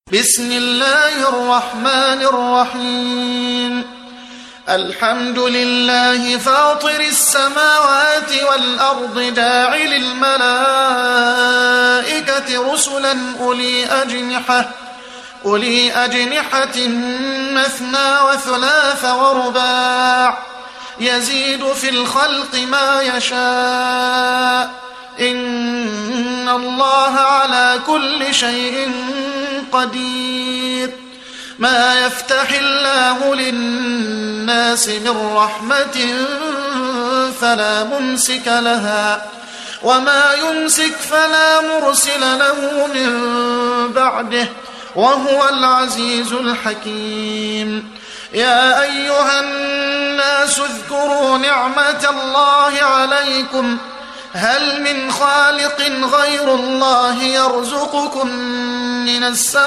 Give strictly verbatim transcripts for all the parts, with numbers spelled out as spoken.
بسم الله الرحمن الرحيم الحمد لله فاطر السماوات والأرض جاعل الملائكة رسلا أولي أجنحة أولي أجنحة مثنى وثلاث ورباع يزيد في الخلق ما يشاء إن الله على كل شيء قدير ما يفتح الله للناس من رحمة فلا ممسك لها وما يمسك فلا مرسل له من بعده وهو العزيز الحكيم يا أيها الناس اذكروا نعمة الله عليكم هل من خالق غير الله يرزقكم من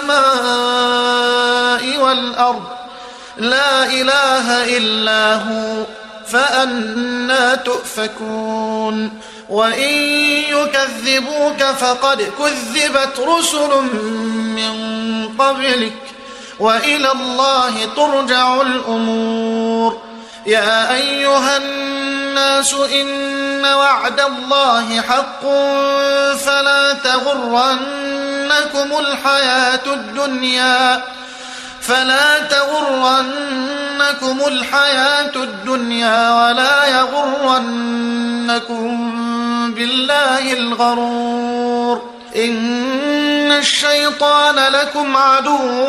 السماء والأرض لا إله إلا هو فأنى تؤفكون وإن يكذبوك فقد كذبت رسل من قبلك وإلى الله ترجع الأمور يا أيها الناس إن وعد الله حق فلا تغرنكم الحياة الدنيا فلا تغرنكم الحياة الدنيا ولا يغرنكم بالله الغرور إن الشيطان لكم عدو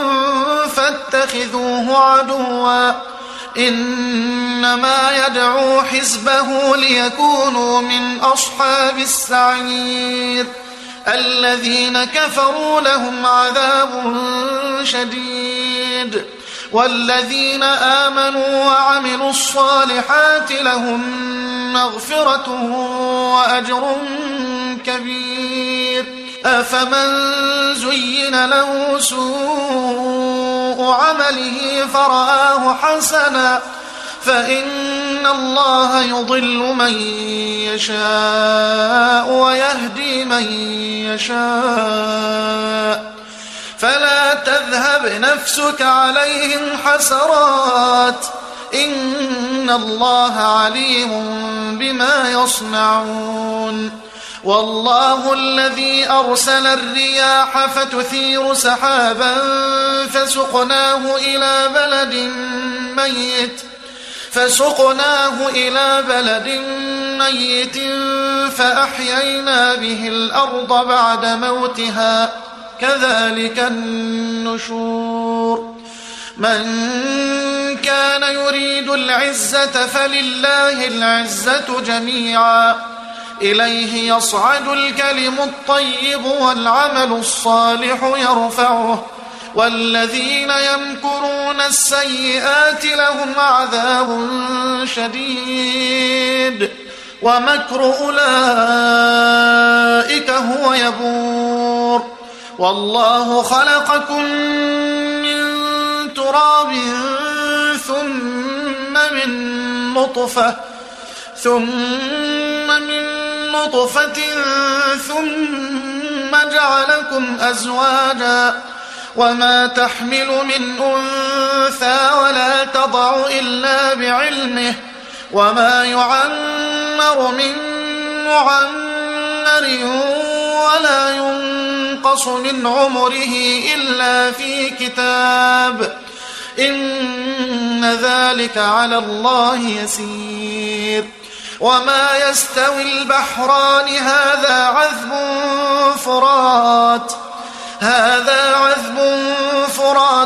فاتخذوه عدوا إنما يدعو حزبه ليكونوا من أصحاب السعير الذين كفروا لهم عذاب شديد والذين آمنوا وعملوا الصالحات لهم مغفرة وأجر كبير أفمن زين له سوء عمله فرآه حسنا فإن الله يضل من يشاء ويهدي من يشاء فلا تذهب نفسك عليهم حسرات إن الله عليم بما يصنعون والله الذي أرسل الرياح فتثير سحابا فسقناه إلى بلد ميت فسقناه إلى بلد ميت فأحيينا به الأرض بعد موتها كذلك النشور من كان يريد العزة فلله العزة جميعا إليه يصعد الكلم الطيب والعمل الصالح يرفعه والذين يمكرون السيئات لهم عذاب شديد ومكر أولئك هو يبور والله خلقكم من تراب ثم من نطفة ثم من نطفة ثم جعلكم أزواجا وما تحمل من أنثى ولا تضع إلا بعلمه وما يعمر من معمر ولا ينقص من عمره إلا في كتاب إن ذلك على الله يسير وما يستوي البحران هذا عذب فرات هذا عذب فرات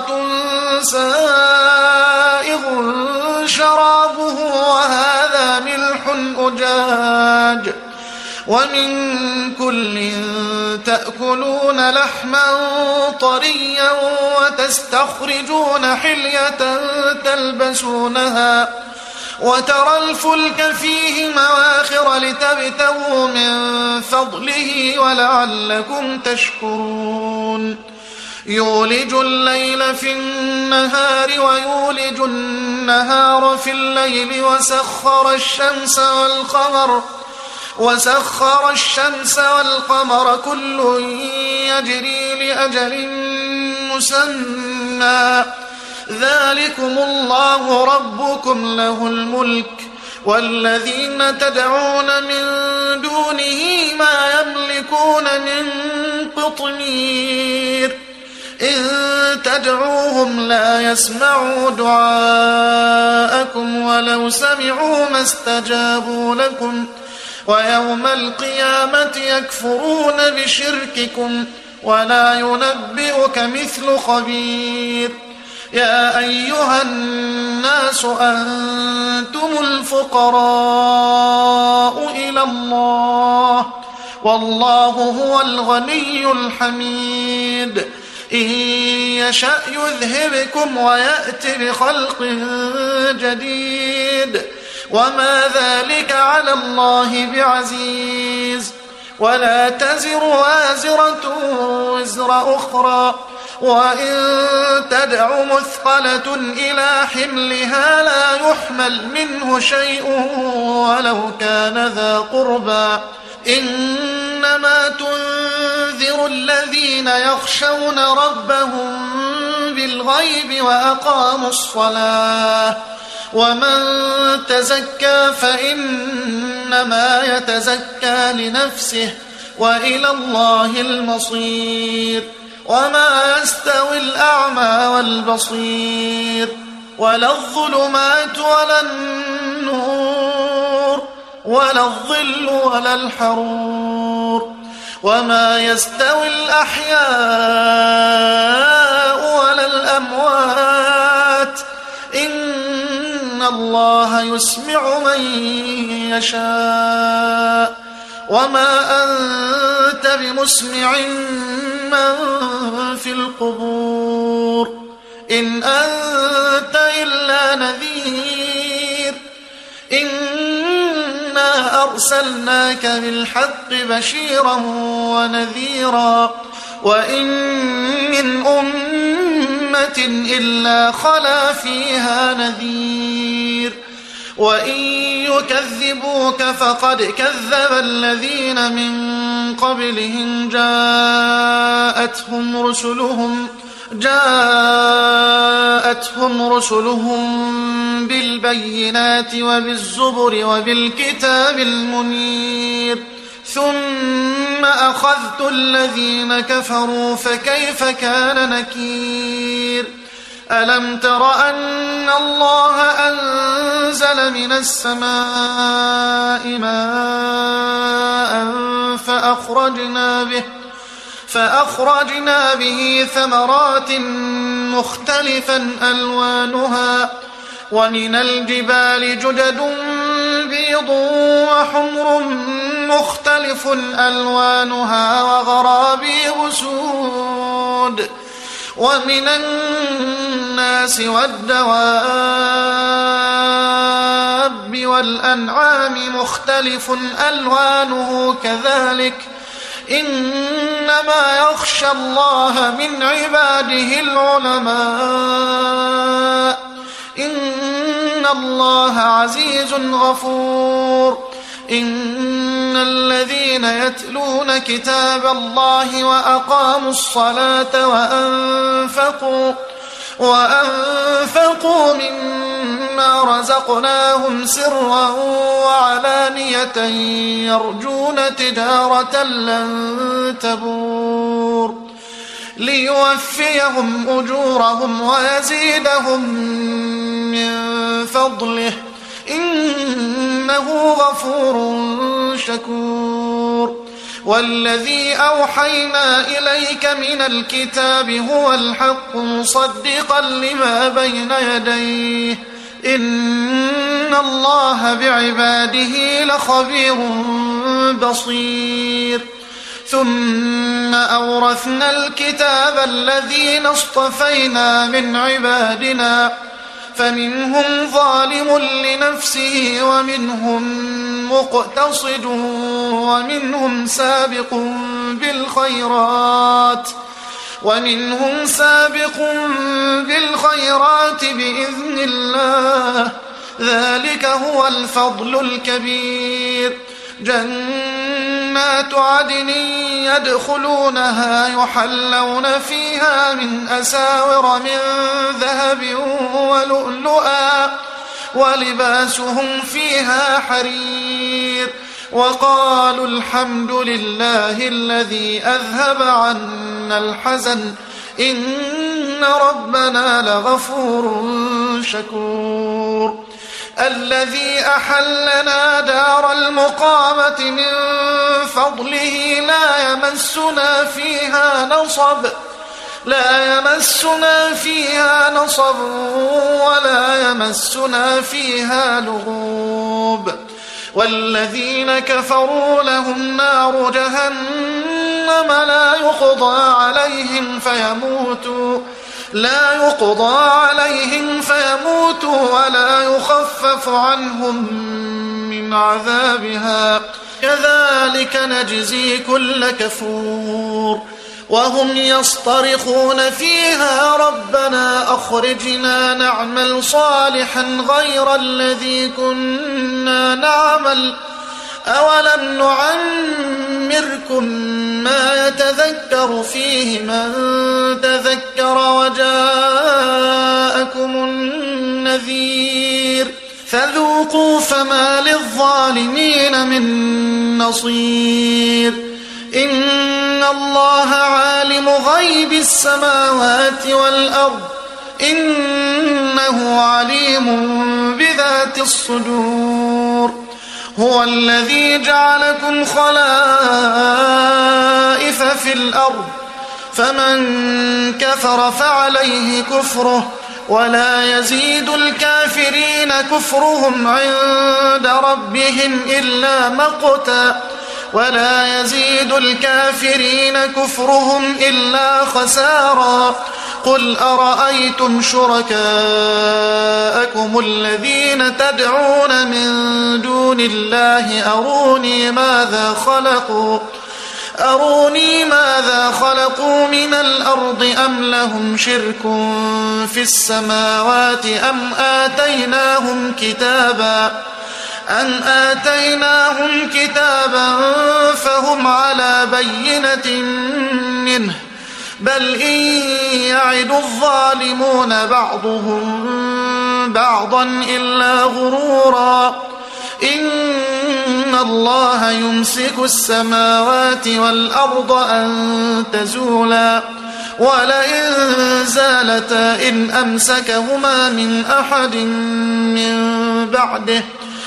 سائغ شرابه وهذا ملح أجاج ومن كل تأكلون لحما طريا وتستخرجون حلية تلبسونها وترى الفلك فيه مواخر لتبتغوا من فضله ولعلكم تشكرون يولج الليل في النهار ويولج النهار في الليل وسخر الشمس والقمر وسخر الشمس والقمر كل يجري لأجل مسمى ذلكم الله ربكم له الملك والذين تدعون من دونه ما يملكون من قطمير إن تدعوهم لا يسمعوا دعاءكم ولو سمعوا ما استجابوا لكم ويوم القيامة يكفرون بشرككم ولا ينبئك مثل خبير يا أيها الناس أنتم الفقراء إلى الله والله هو الغني الحميد إن يشأ يذهبكم ويأت بخلق جديد وما ذلك على الله بعزيز ولا تزر وازرة وزر أخرى وإن تدع مثقلة إلى حملها لا يحمل منه شيء ولو كان ذا قربى إنما تنذر الذين يخشون ربهم بالغيب وأقاموا الصلاة ومن تزكى فإنما يتزكى لنفسه وإلى الله المصير وما يستوي الأعمى والبصير ولا الظلمات ولا النور ولا الظل ولا الحرور وما يستوي الأحياء ولا الأموات إن الله يسمع من يشاء وما أنت بمسمع من في القبور إن أنت إلا نذير إنا أرسلناك بالحق بشيرا ونذيرا وإن من أمة إلا خلا فيها نذير وإن يكذبوك فقد كذب الذين من قبلهم جاءتهم رسلهم جاءتهم رسلهم بالبينات وبالزبر وبالكتاب المنير ثم أخذت الذين كفروا فكيف كان نكير ألم تر أن الله أنزل من السماء ماء فأخرجنا به فأخرجنا به ثمرات مختلفا ألوانها ومن الجبال جدد بيض وحمر مختلف ألوانها وغرابيب سود ومن الناس والدواب والأنعام مختلف ألوانه كذلك إنما يخشى الله من عباده العلماء إن الله عزيز غفور إن الذين يتلون كتاب الله وأقاموا الصلاة وأنفقوا وأنفقوا مما رزقناهم سرا وعلانية يرجون تجارة لن تبور ليوفيهم أجورهم ويزيدهم من فضله إنه غفور شكور والذي أوحينا إليك من الكتاب هو الحق مصدقا لما بين يديه إن الله بعباده لخبير بصير ثم أورثنا الكتاب الذين اصطفينا من عبادنا فمنهم ظالم لنفسه ومنهم مقتصد ومنهم سابق بالخيرات ومنهم سابق بالخيرات بإذن الله ذلك هو الفضل الكبير جنات جنات عدن يدخلونها يحلون فيها من أساور من ذهب ولؤلؤا ولباسهم فيها حرير وقالوا الحمد لله الذي أذهب عنا الحزن إن ربنا لغفور شكور الذي أحلنا دار المقامة من فضله لا يمسنا فيها نصب لا يمسنا فيها نصب ولا يمسنا فيها لغوب والذين كفروا لهم نار جهنم لا يقضى عليهم فيموتوا لا يقضى عليهم فيموتوا ولا يخفف عنهم من عذابها كذلك نجزي كل كفور وهم يصطرخون فيها ربنا أخرجنا نعمل صالحا غير الذي كنا نعمل أولم نعمركم ما يتذكر فيه من تذكر وجاءكم النذير فذوقوا فما للظالمين من نصير إن الله عالم غيب السماوات والأرض إنه عليم بذات الصدور هو الذي جعلكم خلائف في الأرض فمن كفر فعليه كفره ولا يزيد الكافرين كفرهم عند ربهم إلا مقتا ولا يزيد الكافرين كفرهم إلا خسارا قل أرأيتم شركاءكم الذين تدعون من دون الله أروني ماذا خلقوا أروني ماذا خلقوا من الأرض أم لهم شرك في السماوات أم آتيناهم كتابا أن آتيناهم كتابا فهم على بينة منه بل إن يعد الظالمون بعضهم بعضا إلا غرورا إن الله يمسك السماوات والأرض أن تزولا ولئن زالتا إن أمسكهما من أحد من بعده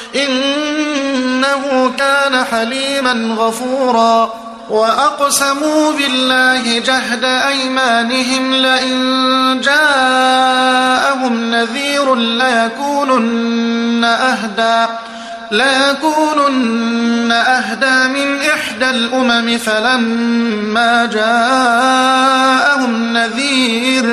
إنه كان حليما غفورا وأقسموا بالله جهد أيمانهم لئن جاءهم نذير ليكونن أهدى ليكونن أهدى من إحدى الأمم فلما جاءهم نذير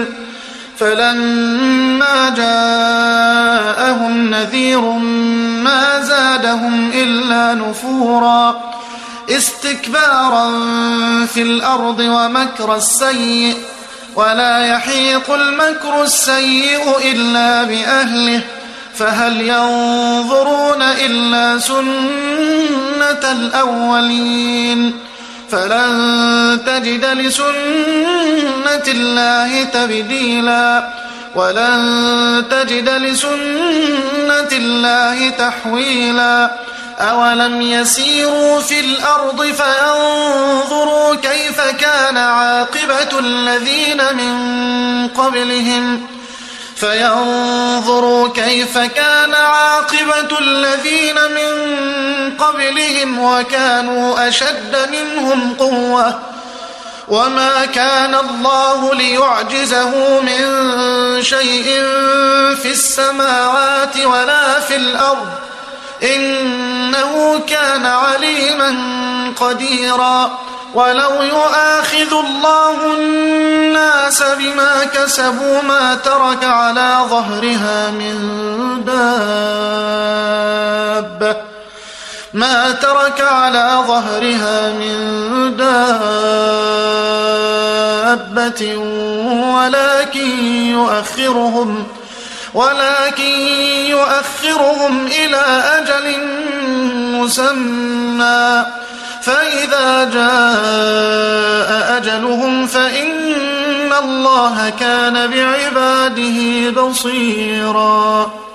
فلما جاءهم نذير ما زادهم إلا نفورا استكبارا في الأرض ومكر السيء ولا يحيق المكر السيء إلا بأهله فهل ينظرون إلا سنة الأولين فلن تجد لسنة الله تبديلا ولن تجد لسنة الله تحويلا أولم يسيروا في الأرض فينظروا كيف كان عاقبة الذين من قبلهم فينظروا كيف كان عاقبة الذين من قبلهم وكانوا أشد منهم قوة وما كان الله ليعجزه من شيء في السماوات ولا في الأرض إنه كان عليما قديرا ولو يؤاخذ الله الناس بما كسبوا ما ترك على ظهرها من دابة ما ترك على ظهرها من دابة ولكن يؤخرهم ولكن يؤخرهم إلى أجل مسمى فإذا جاء أجلهم فإن الله كان بعباده بصيرا.